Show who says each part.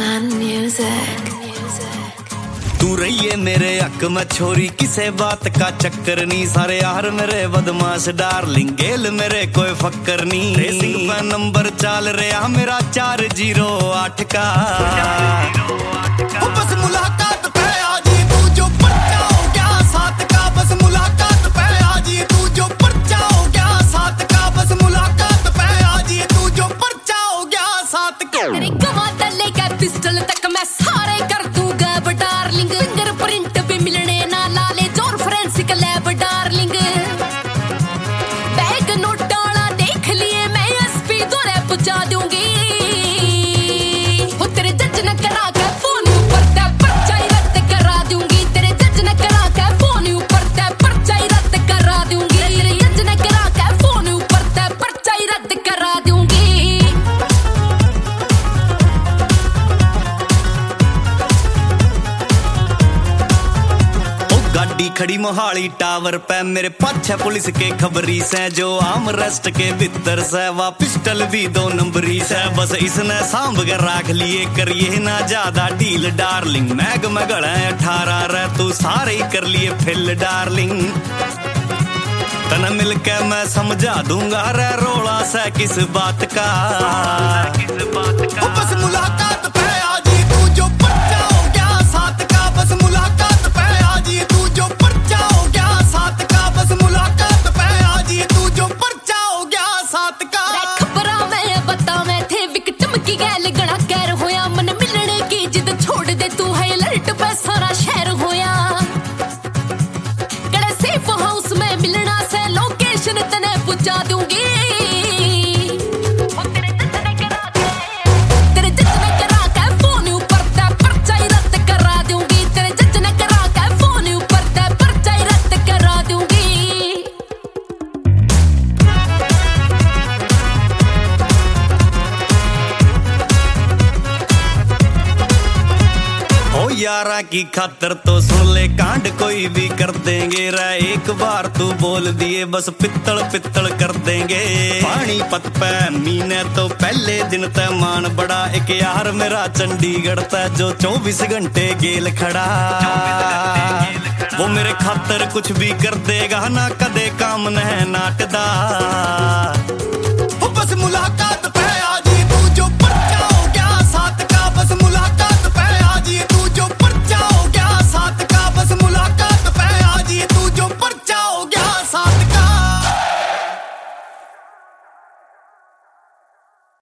Speaker 1: तू रहिए मेरे हक में छोरी, किसे बात का चक्कर नहीं। सारे यार मेरे बदमाश डार्लिंग, गेल मेरे कोई फक्कर नहीं। रेसिंग पे नंबर चाल रहा मेरा 408 का। बस मुलाकात पे आजी तू जो पर्चा हो गया 7 का। बस मुलाकात पे आजी तू जो पर्चा हो गया 7 का। बस मुलाकात पे आजी तू जो पर्चा हो गया 7 का।
Speaker 2: तेरे गवाता लेकर पिस्टल तक मैं सारे कर दूंगा डार्लिंग। फिंगरप्रिंट भी मिलने ना लाले जोर forensic lab darling. Bag note डाला देख लिए मैं एसपी दौरे पहुंचा दूंगी। वो तेरे जज न करा के फोन ऊपर ते पर्चा ही रद्द करा दूंगी। तेरे जज न करा के फोन ऊपर ते पर्चा ही रद्द करा दूंगी। तेरे जज न करा के फोन ऊपर ते पर्चा ही रद्द करा दूंगी।
Speaker 1: गाड़ी खड़ी मोहाली टावर पे, मेरे पाछे पुलिस के खबरी से। जो आम रेस्ट के भीतर से वा पिस्टल भी 2 नंबरी से। बस इसने सांभ के राख लिए, करिए ना ज्यादा डील डार्लिंग। मैग मगड़ 18 रे तू सारे ही कर लिए फिल डार्लिंग। तन मिलके मैं समझा दूंगा रे रोला से किस बात का। बस मुलाकात पे आजी तू जो पर्चा हो गया 7 का। बस मुलाकात पे आजी तू जो पर्चा हो गया 7 का। बस मुलाकात पे आजी तू जो पर्चा हो गया 7 का।
Speaker 2: खबरा मैं बतावे थे विक्टिम की गैल गड़ा कैर होया। मन मिलने की जिद छोड़ दे तू है अलर्ट पे सारा शहर होया। गड़े सेफ हाउस में मिलना से लोकेशन तने पहुंचा दूंगी। यारा की खातर तो सुन ले कांड कोई भी कर देंगे रे। एक बार तू बोल दिए बस पित्तल पित्तल कर देंगे। पानी पत पे मीने तो पहले दिन ते मान बड़ा। एक यार मेरा चंडीगढ़ ते जो 24 घंटे गेल खड़ा। वो मेरे खातर कुछ भी कर देगा ना कदे काम न नाटदा।